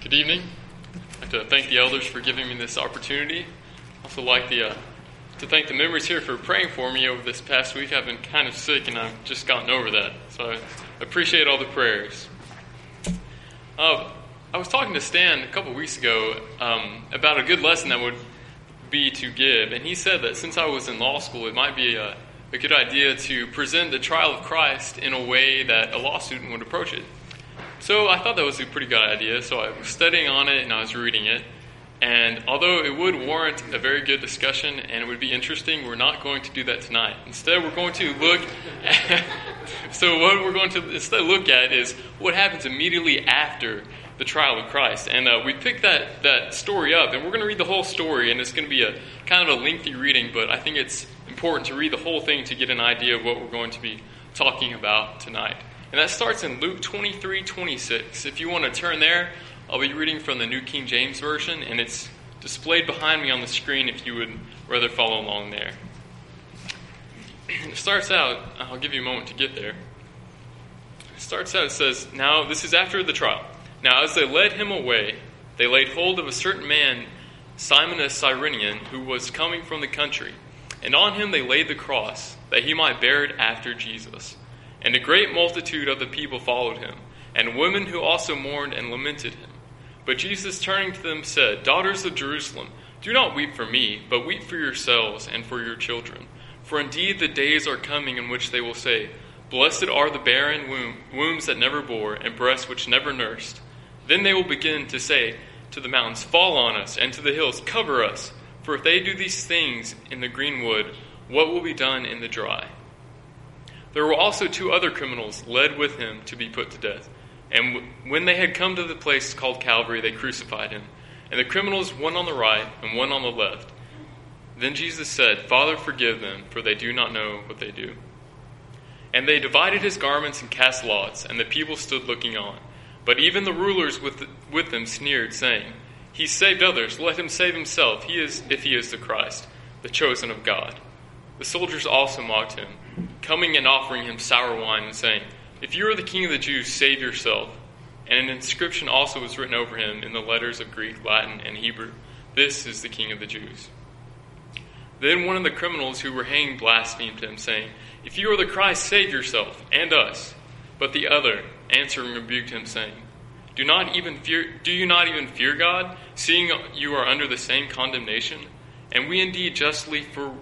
Good evening. I'd like to thank the elders for giving me this opportunity. I'd also like to thank the members here for praying for me over this past week. I've been kind of sick and I've just gotten over that. So I appreciate all the prayers. I was talking to Stan a couple weeks ago about a good lesson that would be to give. And he said that since I was in law school, it might be a good idea to present the trial of Christ in a way that a law student would approach it. So I thought that was a pretty good idea, so I was studying on it and I was reading it. And although it would warrant a very good discussion and it would be interesting, we're not going to do that tonight. Instead, we're going to look at, look at is what happens immediately after the trial of Christ. And we picked that story up, and we're going to read the whole story, and it's going to be a kind of a lengthy reading, but I think it's important to read the whole thing to get an idea of what we're going to be talking about tonight. And that starts in Luke 23:26. If you want to turn there, I'll be reading from the New King James Version, and it's displayed behind me on the screen if you would rather follow along there. It starts out, I'll give you a moment to get there. It starts out, it says, "Now, this is after the trial. Now, as they led him away, they laid hold of a certain man, Simon a Cyrenian, who was coming from the country. And on him they laid the cross, that he might bear it after Jesus. And a great multitude of the people followed him, and women who also mourned and lamented him. But Jesus, turning to them, said, 'Daughters of Jerusalem, do not weep for me, but weep for yourselves and for your children. For indeed the days are coming in which they will say, Blessed are the barren wombs that never bore, and breasts which never nursed. Then they will begin to say to the mountains, Fall on us, and to the hills, Cover us. For if they do these things in the green wood, what will be done in the dry?' There were also two other criminals led with him to be put to death. And when they had come to the place called Calvary, they crucified him. And the criminals, one on the right and one on the left. Then Jesus said, Father, forgive them, for they do not know what they do. And they divided his garments and cast lots, and the people stood looking on. But even the rulers with them sneered, saying, He saved others, let him save himself, if he is the Christ, the chosen of God. The soldiers also mocked him, coming and offering him sour wine and saying, If you are the king of the Jews, save yourself. And an inscription also was written over him in the letters of Greek, Latin, and Hebrew, This is the king of the Jews. Then one of the criminals who were hanged blasphemed him, saying, If you are the Christ, save yourself and us. But the other, answering, rebuked him, saying, Do you not even fear God, seeing you are under the same condemnation? And we indeed justly, for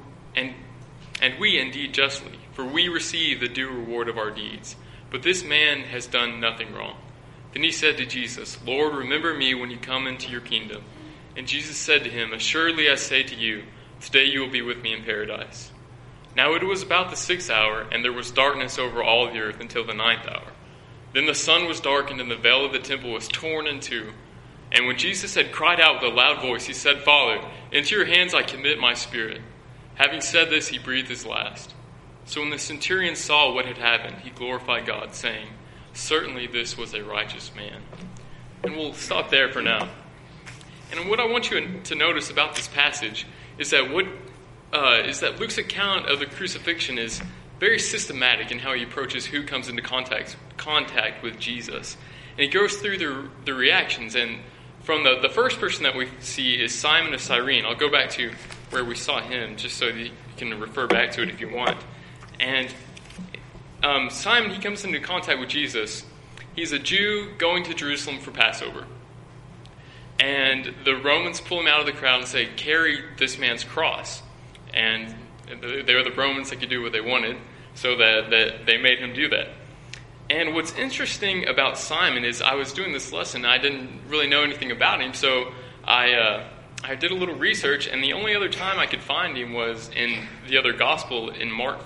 we receive the due reward of our deeds. But this man has done nothing wrong. Then he said to Jesus, Lord, remember me when you come into your kingdom. And Jesus said to him, Assuredly I say to you, today you will be with me in paradise. Now it was about the 6th hour, and there was darkness over all the earth until the 9th hour. Then the sun was darkened, and the veil of the temple was torn in two. And when Jesus had cried out with a loud voice, he said, Father, into your hands I commit my spirit. Having said this, he breathed his last. So when the centurion saw what had happened, he glorified God, saying, Certainly this was a righteous man. And we'll stop there for now. And what I want you to notice about this passage is that Luke's account of the crucifixion is very systematic in how he approaches who comes into contact with Jesus. And he goes through the reactions. And from the first person that we see is Simon of Cyrene. I'll go back to where we saw him, just so that you can refer back to it if you want. And Simon, he comes into contact with Jesus. He's a Jew going to Jerusalem for Passover. And the Romans pull him out of the crowd and say, Carry this man's cross. And they were the Romans that could do what they wanted, so that they made him do that. And what's interesting about Simon is I was doing this lesson, and I didn't really know anything about him, so I did a little research, and the only other time I could find him was in the other gospel in Mark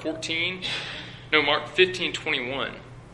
15:21.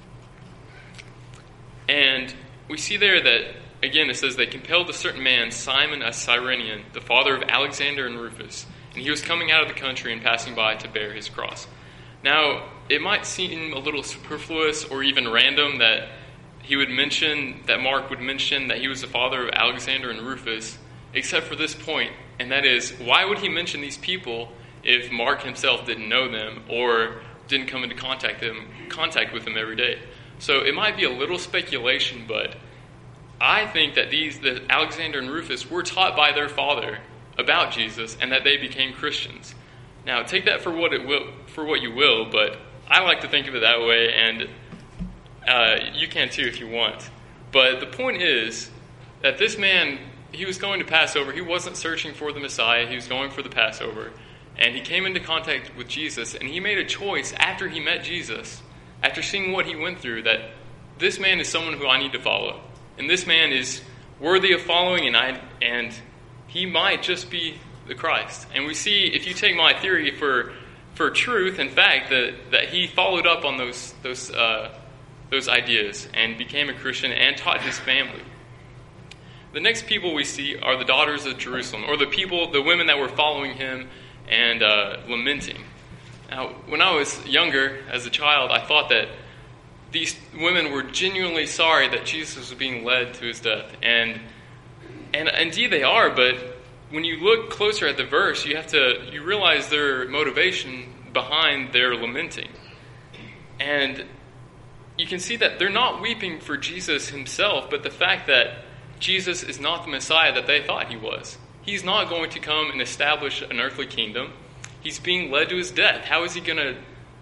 And we see there that, again, it says, They compelled a certain man, Simon a Cyrenian, the father of Alexander and Rufus, and he was coming out of the country and passing by to bear his cross. Now, it might seem a little superfluous or even random that Mark would mention that he was the father of Alexander and Rufus, except for this point, and that is, why would he mention these people if Mark himself didn't know them or didn't come into contact with them every day? So it might be a little speculation, but I think that that Alexander and Rufus were taught by their father about Jesus and that they became Christians. Now, take that for what you will, but I like to think of it that way, and you can too if you want. But the point is that this man, he was going to Passover. He wasn't searching for the Messiah. He was going for the Passover. And he came into contact with Jesus, and he made a choice after he met Jesus, after seeing what he went through, that this man is someone who I need to follow. And this man is worthy of following, and he might just be the Christ. And we see, if you take my theory for truth and fact, that he followed up on those ideas and became a Christian and taught his family. The next people we see are the daughters of Jerusalem, or the women that were following him and lamenting. Now, when I was younger, as a child, I thought that these women were genuinely sorry that Jesus was being led to his death. And indeed they are, but when you look closer at the verse, you realize their motivation behind their lamenting. And you can see that they're not weeping for Jesus himself, but the fact that Jesus is not the Messiah that they thought he was. He's not going to come and establish an earthly kingdom. He's being led to his death. How is he going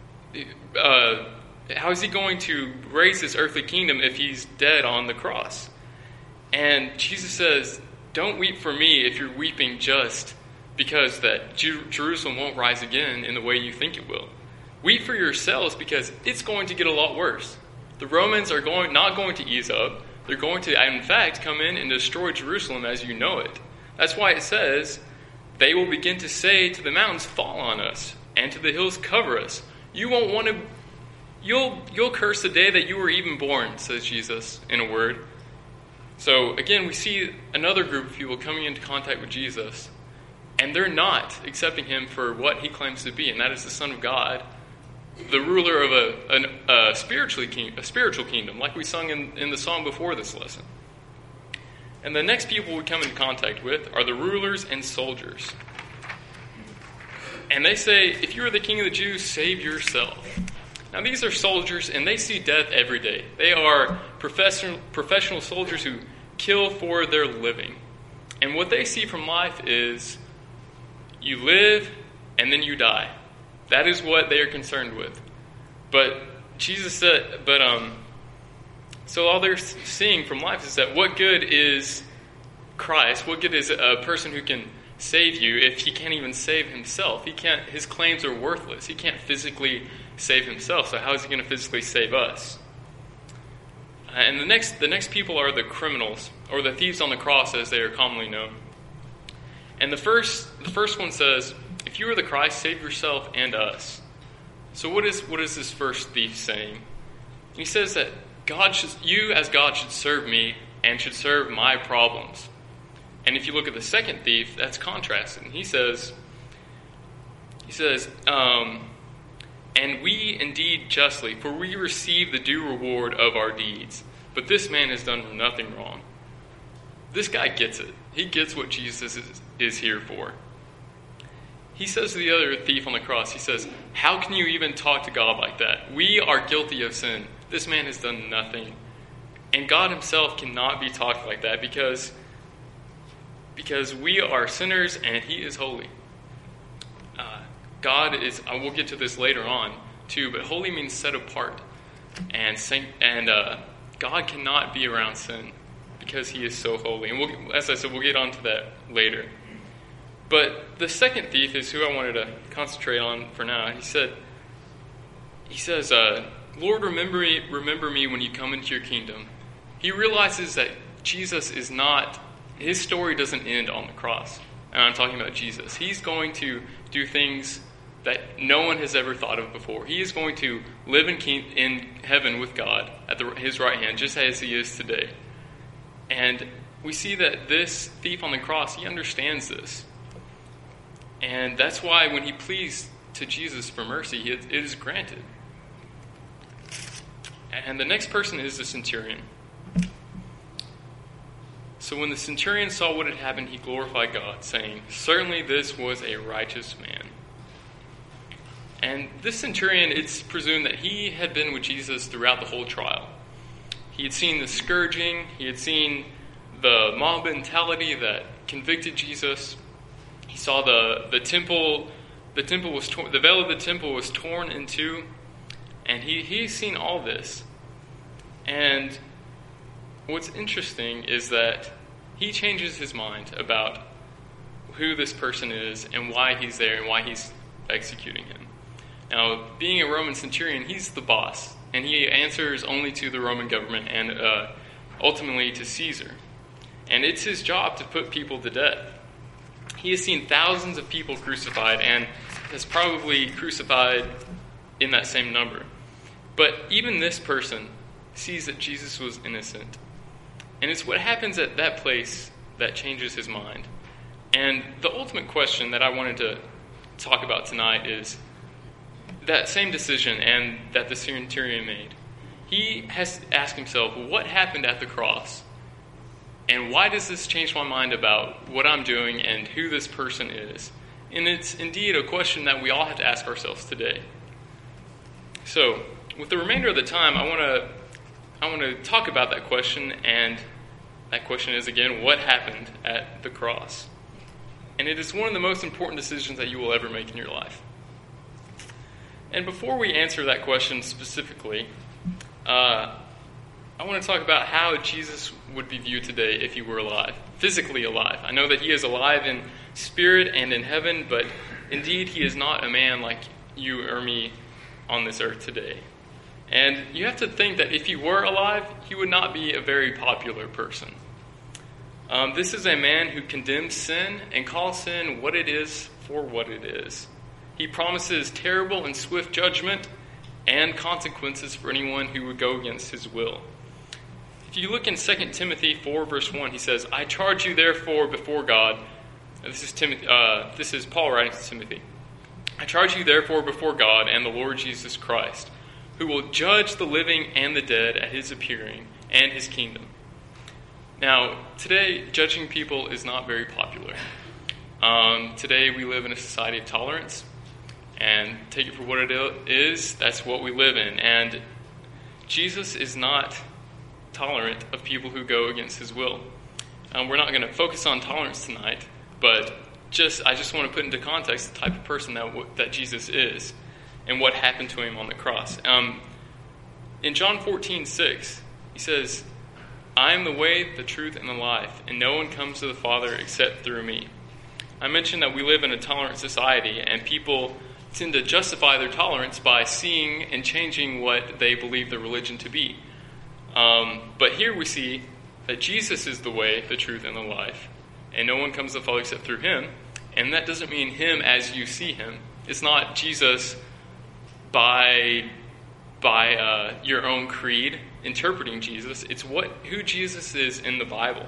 to raise his earthly kingdom if he's dead on the cross? And Jesus says, don't weep for me if you're weeping just because that Jerusalem won't rise again in the way you think it will. Weep for yourselves because it's going to get a lot worse. The Romans are not going to ease up. They're going to, in fact, come in and destroy Jerusalem as you know it. That's why it says, they will begin to say to the mountains, fall on us, and to the hills, cover us. You won't want to, you'll curse the day that you were even born, says Jesus in a word. So again, we see another group of people coming into contact with Jesus, and they're not accepting him for what he claims to be, and that is the Son of God, the ruler of a spiritual kingdom, like we sung in the song before this lesson. And the next people we come into contact with are the rulers and soldiers. And they say, if you are the king of the Jews, save yourself. Now these are soldiers, and they see death every day. They are professional soldiers who kill for their living. And what they see from life is, you live and then you die. That is what they are concerned with. But Jesus said, so all they're seeing from life is that what good is Christ? What good is a person who can save you if he can't even save himself? His claims are worthless. He can't physically save himself, so how is he going to physically save us? And the next people are the criminals, or the thieves on the cross as they are commonly known. And the first one says, if you are the Christ, save yourself and us. So what is this first thief saying? He says that you as God should serve me and should serve my problems. And if you look at the second thief, that's contrasted. He says, and we indeed justly, for we receive the due reward of our deeds. But this man has done nothing wrong. This guy gets it. He gets what Jesus is here for. He says to the other thief on the cross, he says, how can you even talk to God like that? We are guilty of sin. This man has done nothing. And God himself cannot be talked like that because we are sinners and he is holy. God is, we'll get to this later on too, but holy means set apart. And God cannot be around sin because he is so holy. And as I said, we'll get on to that later. But the second thief is who I wanted to concentrate on for now. He says, Lord, remember me when you come into your kingdom. He realizes that Jesus is not, his story doesn't end on the cross. And I'm talking about Jesus. He's going to do things that no one has ever thought of before. He is going to live in heaven with God at his right hand, just as he is today. And we see that this thief on the cross, he understands this. And that's why when he pleads to Jesus for mercy, it is granted. And the next person is the centurion. So when the centurion saw what had happened, he glorified God, saying, certainly this was a righteous man. And this centurion, it's presumed that he had been with Jesus throughout the whole trial. He had seen the scourging, he had seen the mob mentality that convicted Jesus. He saw the temple. The temple was the veil of the temple was torn in two, and he's seen all this. And what's interesting is that he changes his mind about who this person is and why he's there and why he's executing him. Now, being a Roman centurion, he's the boss, and he answers only to the Roman government and ultimately to Caesar. And it's his job to put people to death. He has seen thousands of people crucified and has probably crucified in that same number. But even this person sees that Jesus was innocent. And it's what happens at that place that changes his mind. And the ultimate question that I wanted to talk about tonight is that same decision and that the centurion made. He has to ask himself, what happened at the cross? And why does this change my mind about what I'm doing and who this person is? And it's indeed a question that we all have to ask ourselves today. So, with the remainder of the time, I want to talk about that question, and that question is, again, what happened at the cross? And it is one of the most important decisions that you will ever make in your life. And before we answer that question specifically, I want to talk about how Jesus would be viewed today if he were alive, physically alive. I know that he is alive in spirit and in heaven, but indeed he is not a man like you or me on this earth today. And you have to think that if he were alive, he would not be a very popular person. This is a man who condemns sin and calls sin what it is for what it is. He promises terrible and swift judgment and consequences for anyone who would go against his will. If you look in 2 Timothy 4, verse 1, he says, I charge you therefore before God. This is Paul writing to Timothy. I charge you therefore before God and the Lord Jesus Christ, who will judge the living and the dead at his appearing and his kingdom. Now, today, judging people is not very popular. Today, we live in a society of tolerance, and take it for what it is, that's what we live in. And Jesus is not tolerant of people who go against his will. We're not going to focus on tolerance tonight, but I just want to put into context the type of person that Jesus is and what happened to him on the cross. In John 14:6, he says, I am the way, the truth, and the life, and no one comes to the Father except through me. I mentioned that we live in a tolerant society, and people tend to justify their tolerance by seeing and changing what they believe the religion to be. But here we see that Jesus is the way, the truth, and the life, and no one comes to the Father except through him. And that doesn't mean him as you see him. It's not Jesus by your own creed interpreting Jesus. It's who Jesus is in the Bible.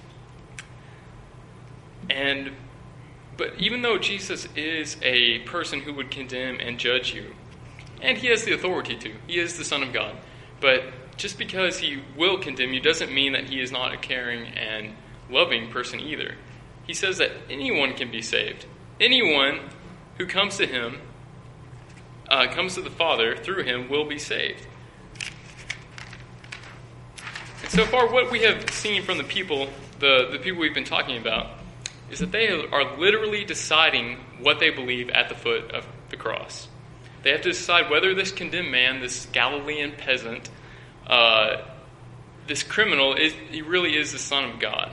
But even though Jesus is a person who would condemn and judge you, and he has the authority to, he is the Son of God, but just because he will condemn you doesn't mean that he is not a caring and loving person either. He says that anyone can be saved. Anyone who comes to him, comes to the Father through him, will be saved. And so far, what we have seen from the people we've been talking about, is that they are literally deciding what they believe at the foot of the cross. They have to decide whether this condemned man, this Galilean peasant, this criminal, he really is the Son of God.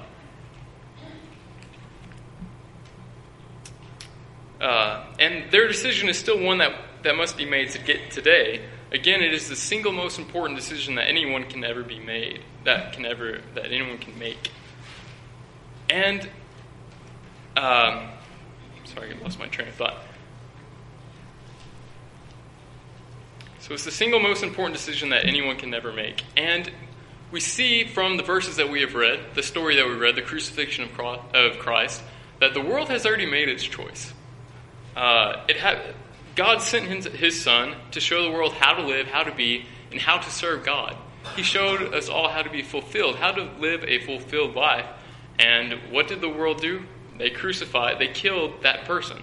And their decision is still one that must be made to get today. Again, it is the single most important decision that anyone can ever be made, that anyone can make. And sorry, I lost my train of thought. So it's the single most important decision that anyone can never make. And we see from the verses that we have read, the story that we read, the crucifixion of Christ, that the world has already made its choice. God sent his Son to show the world how to live, how to be, and how to serve God. He showed us all how to be fulfilled, how to live a fulfilled life. And what did the world do? They killed that person.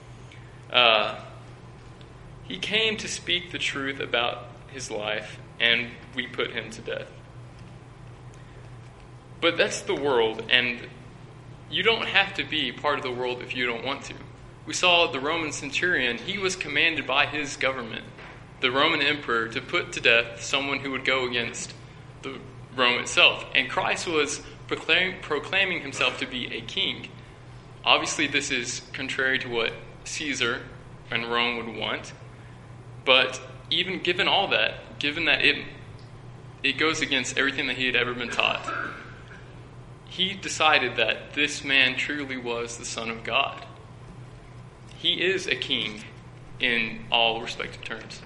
He came to speak the truth about his life, and we put him to death. But that's the world, and you don't have to be part of the world if you don't want to. We saw the Roman centurion, he was commanded by his government, the Roman emperor, to put to death someone who would go against the Rome itself. And Christ was proclaiming himself to be a king. Obviously, this is contrary to what Caesar and Rome would want. But even given all that, given that it goes against everything that he had ever been taught, he decided that this man truly was the Son of God. He is a king in all respective terms.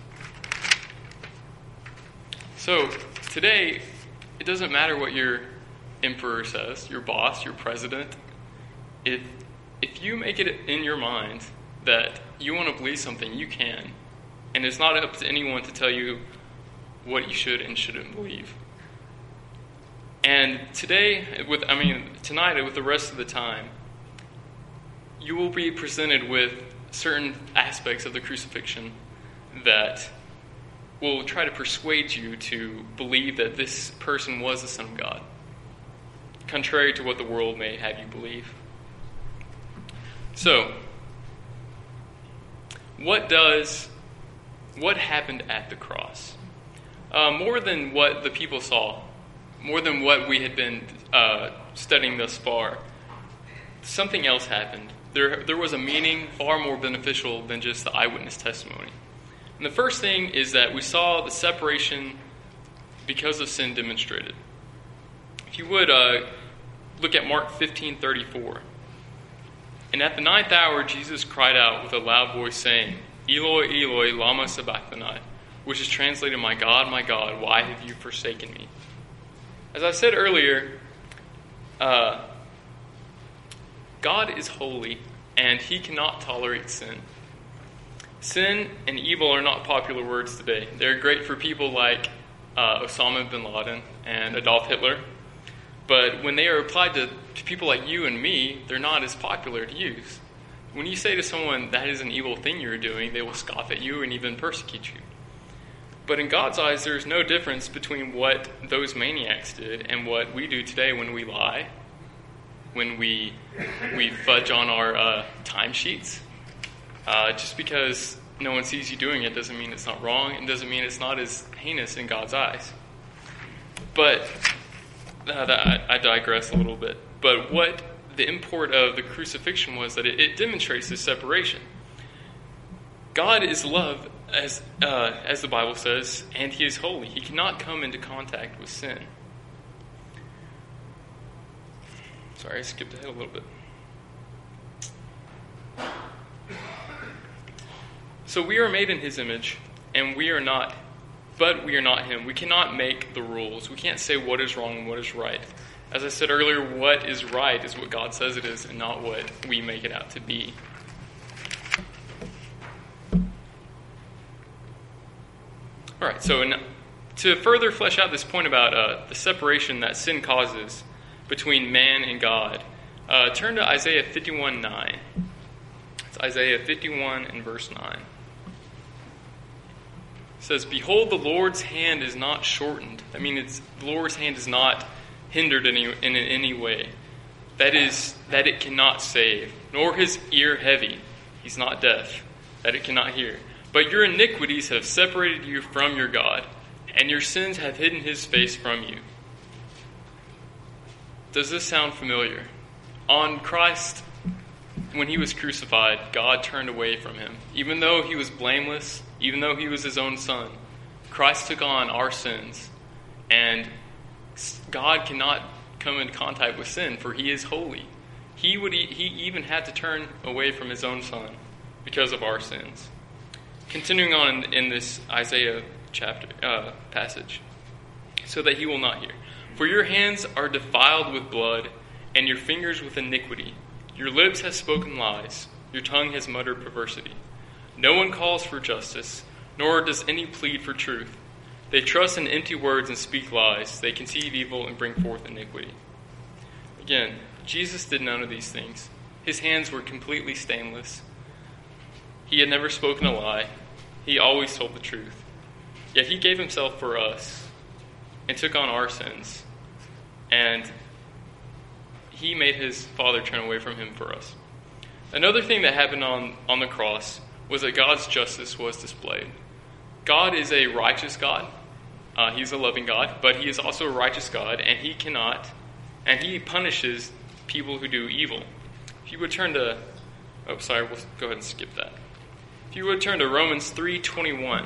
So today, it doesn't matter what your emperor says, your boss, your president. If you make it in your mind that you want to believe something, you can. And it's not up to anyone to tell you what you should and shouldn't believe. And tonight, with the rest of the time, you will be presented with certain aspects of the crucifixion that will try to persuade you to believe that this person was the Son of God, contrary to what the world may have you believe. So, what happened at the cross? More than what the people saw, more than what we had been studying thus far, something else happened. There was a meaning far more beneficial than just the eyewitness testimony. And the first thing is that we saw the separation because of sin demonstrated. If you would look at Mark 15:34. And at the 9th hour, Jesus cried out with a loud voice, saying, Eloi, Eloi, lama sabachthani, which is translated, my God, why have you forsaken me? As I said earlier, God is holy, and he cannot tolerate sin. Sin and evil are not popular words today. They're great for people like Osama bin Laden and Adolf Hitler. But when they are applied to people like you and me, they're not as popular to use. When you say to someone, that is an evil thing you're doing, they will scoff at you and even persecute you. But in God's eyes, there's no difference between what those maniacs did and what we do today when we lie, when we fudge on our timesheets. Just because no one sees you doing it doesn't mean it's not wrong, and doesn't mean it's not as heinous in God's eyes. But I digress a little bit. But what the import of the crucifixion was that it demonstrates this separation. God is love, as the Bible says, and he is holy. He cannot come into contact with sin. Sorry, I skipped ahead a little bit. So we are made in his image, and we are not him. We cannot make the rules. We can't say what is wrong and what is right. As I said earlier, what is right is what God says it is and not what we make it out to be. All right, so to further flesh out this point about the separation that sin causes between man and God, turn to Isaiah 51:9. It's Isaiah 51 and verse 9. It says, Behold, the Lord's hand is not shortened. I mean, the Lord's hand is not hindered in any way. That is, that it cannot save, nor his ear heavy. He's not deaf, that it cannot hear. But your iniquities have separated you from your God, and your sins have hidden his face from you. Does this sound familiar? On Christ, when he was crucified, God turned away from him. Even though he was blameless, even though he was his own son, Christ took on our sins. And God cannot come into contact with sin, for he is holy. He even had to turn away from his own son because of our sins. Continuing on in this Isaiah chapter passage, so that he will not hear. For your hands are defiled with blood, and your fingers with iniquity. Your lips have spoken lies, your tongue has muttered perversity. No one calls for justice, nor does any plead for truth. They trust in empty words and speak lies. They conceive evil and bring forth iniquity. Again, Jesus did none of these things. His hands were completely stainless. He had never spoken a lie. He always told the truth. Yet he gave himself for us and took on our sins. And he made his Father turn away from him for us. Another thing that happened on the cross was that God's justice was displayed. God is a righteous God. He's a loving God, but he is also a righteous God, and he punishes people who do evil. If you would turn to, we'll go ahead and skip that. If you would turn to Romans 3:21.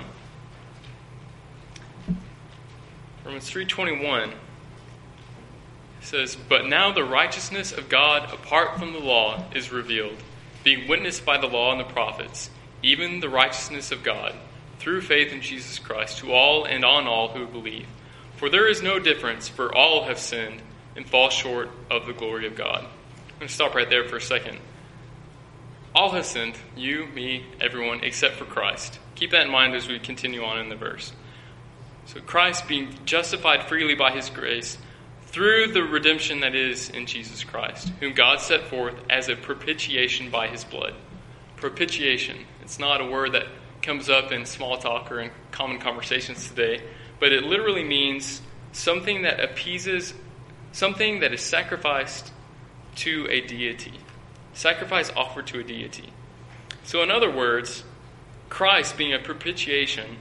Romans 3:21 says, "But now the righteousness of God apart from the law is revealed, being witnessed by the law and the prophets, even the righteousness of God, through faith in Jesus Christ, to all and on all who believe. For there is no difference, for all have sinned and fall short of the glory of God." I'm going to stop right there for a second. All have sinned, you, me, everyone, except for Christ. Keep that in mind as we continue on in the verse. So Christ being justified freely by his grace through the redemption that is in Jesus Christ, whom God set forth as a propitiation by his blood. Propitiation. It's not a word that comes up in small talk or in common conversations today, but it literally means something that appeases, something that is sacrificed to a deity. Sacrifice offered to a deity. So in other words, Christ being a propitiation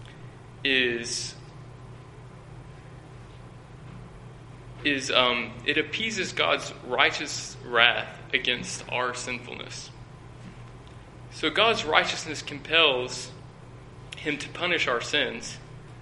it appeases God's righteous wrath against our sinfulness. So God's righteousness compels him to punish our sins.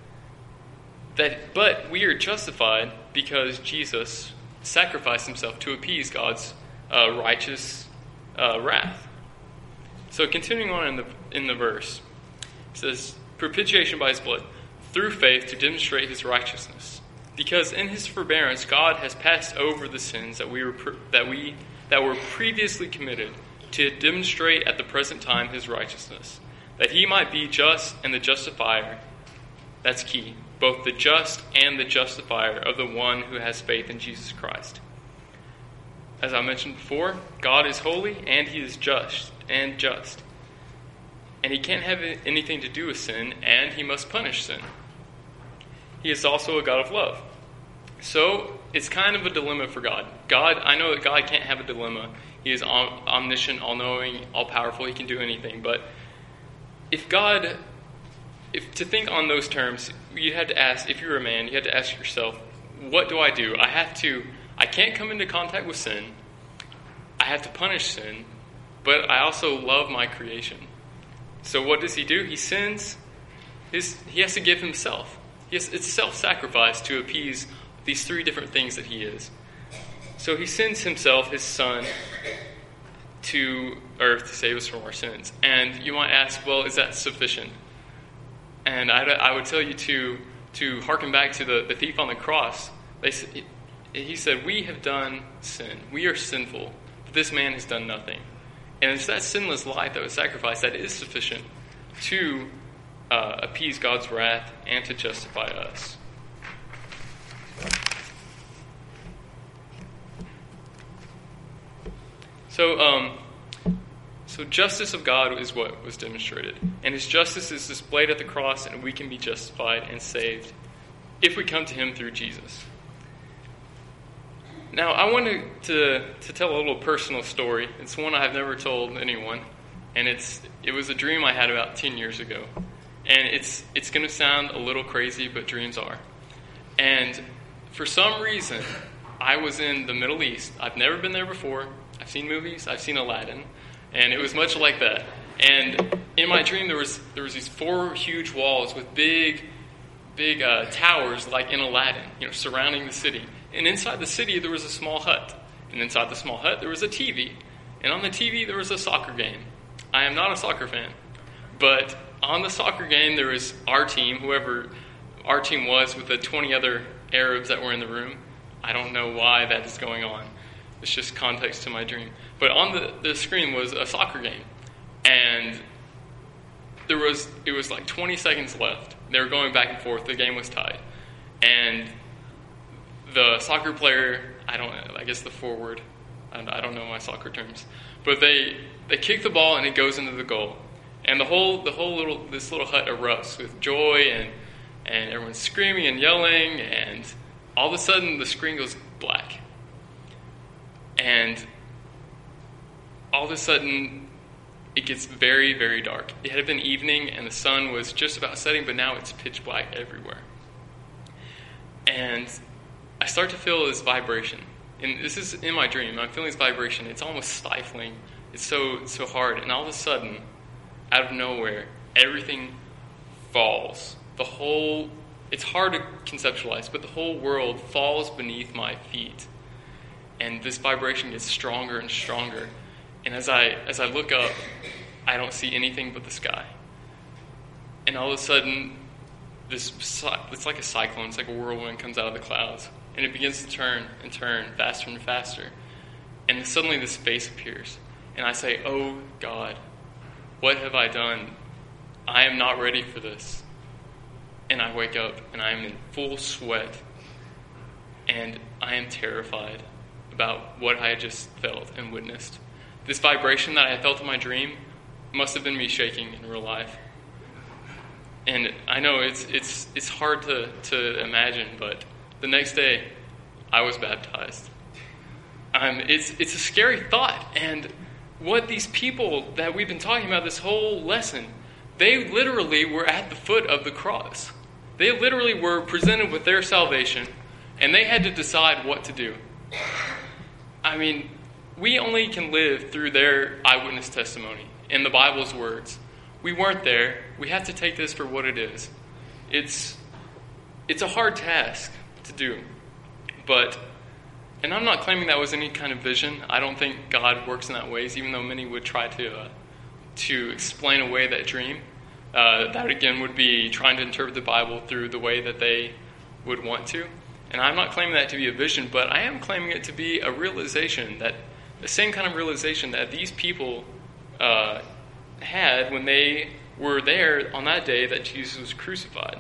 But we are justified because Jesus sacrificed himself to appease God's righteous wrath. So continuing on in the verse, it says, "Propitiation by his blood, through faith to demonstrate his righteousness. Because in his forbearance God has passed over the sins that were previously committed, to demonstrate at the present time his righteousness, that he might be just and the justifier." That's key. Both the just and the justifier of the one who has faith in Jesus Christ. As I mentioned before, God is holy and he is just. And he can't have anything to do with sin, and he must punish sin. He is also a God of love. So it's kind of a dilemma for God. I know that God can't have a dilemma. He is omniscient, all-knowing, all-powerful. He can do anything. But if to think on those terms, you had to ask, if you were a man, you had to ask yourself, what do? I can't come into contact with sin. I have to punish sin, but I also love my creation. So what does he do? He sins. He has to give himself. It's self-sacrifice to appease these three different things that he is. So he sends himself, his son, to earth to save us from our sins. And you might ask, well, is that sufficient? And I would tell you to hearken back to the thief on the cross. He said, "We have done sin. We are sinful. But this man has done nothing." And it's that sinless life that was sacrificed that is sufficient to appease God's wrath and to justify us. So justice of God is what was demonstrated. And his justice is displayed at the cross, and we can be justified and saved if we come to him through Jesus. Now, I wanted to tell a little personal story. It's one I've never told anyone, and it was a dream I had about 10 years ago. And it's going to sound a little crazy, but dreams are. And for some reason, I was in the Middle East. I've never been there before. I've seen movies. I've seen Aladdin. And it was much like that. And in my dream, there was these 4 huge walls with big towers like in Aladdin, surrounding the city. And inside the city, there was a small hut. And inside the small hut, there was a TV. And on the TV, there was a soccer game. I am not a soccer fan. But on the soccer game, there was our team, whoever our team was, with the 20 other Arabs that were in the room. I don't know why that is going on. It's just context to my dream. But on the screen was a soccer game. And it was like 20 seconds left. They were going back and forth. The game was tied. And the soccer player, I guess the forward, I don't know my soccer terms, but they kick the ball and it goes into the goal. And this little hut erupts with joy and everyone's screaming and yelling, and all of a sudden the screen goes black. And all of a sudden, it gets very, very dark. It had been evening, and the sun was just about setting, but now it's pitch black everywhere. And I start to feel this vibration. And this is in my dream. I'm feeling this vibration. It's almost stifling. It's so hard. And all of a sudden, out of nowhere, everything falls. It's hard to conceptualize, but the whole world falls beneath my feet. And this vibration gets stronger and stronger. And as I look up, I don't see anything but the sky. And all of a sudden, it's like a cyclone. It's like a whirlwind comes out of the clouds. And it begins to turn and turn faster and faster. And then suddenly this face appears. And I say, "Oh God, what have I done? I am not ready for this." And I wake up and I am in full sweat. And I am terrified about what I had just felt and witnessed. This vibration that I had felt in my dream must have been me shaking in real life. And I know it's hard to imagine, but the next day I was baptized. It's a scary thought. And what these people that we've been talking about this whole lesson, they literally were at the foot of the cross. They literally were presented with their salvation, and they had to decide what to do. I mean, we only can live through their eyewitness testimony and the Bible's words. We weren't there. We have to take this for what it is. It's a hard task to do. And I'm not claiming that was any kind of vision. I don't think God works in that ways, even though many would try to explain away that dream. That again would be trying to interpret the Bible through the way that they would want to. And I'm not claiming that to be a vision, but I am claiming it to be a realization, that the same kind of realization that these people had when they were there on that day that Jesus was crucified.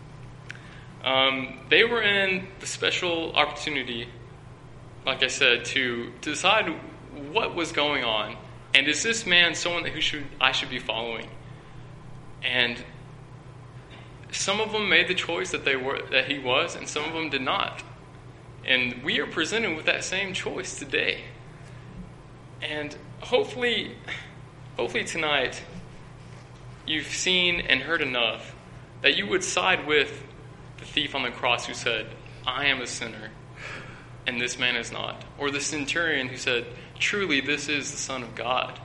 They were in the special opportunity, like I said, to decide what was going on, and is this man someone that I should be following? And some of them made the choice that he was, and some of them did not. And we are presented with that same choice today. And hopefully tonight you've seen and heard enough that you would side with the thief on the cross who said, "I am a sinner, and this man is not." Or the centurion who said, "Truly, this is the Son of God."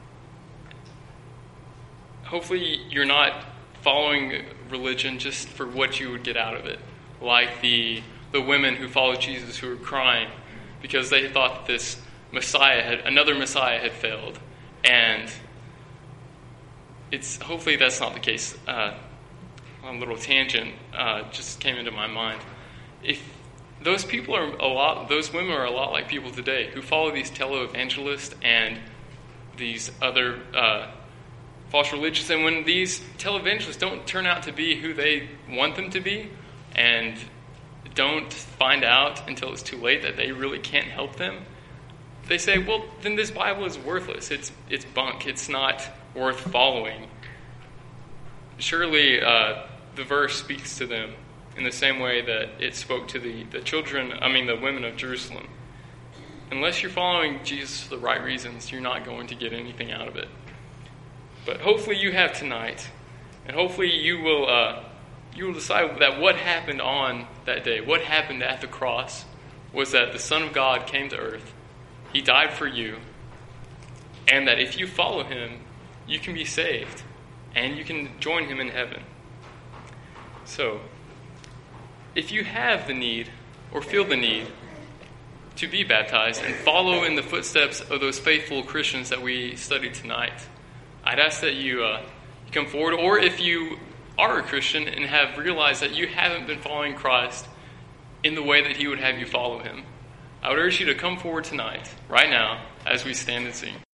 Hopefully you're not following religion just for what you would get out of it, like the women who followed Jesus who were crying because they thought that this another Messiah had failed. And hopefully that's not the case. A little tangent just came into my mind. If those women are a lot like people today who follow these televangelists and these other false religions, and when these televangelists don't turn out to be who they want them to be, and don't find out until it's too late that they really can't help them, they say, "Well, then this Bible is worthless. It's bunk. It's not worth following." Surely the verse speaks to them in the same way that it spoke to the women of Jerusalem. Unless you're following Jesus for the right reasons, you're not going to get anything out of it. But hopefully you have tonight, and hopefully you will decide that what happened on that day, what happened at the cross, was that the Son of God came to earth. He died for you, and that if you follow him, you can be saved, and you can join him in heaven. So, if you have the need, or feel the need, to be baptized and follow in the footsteps of those faithful Christians that we studied tonight, I'd ask that you come forward. Or if you are a Christian and have realized that you haven't been following Christ in the way that he would have you follow him, I would urge you to come forward tonight, right now, as we stand and sing.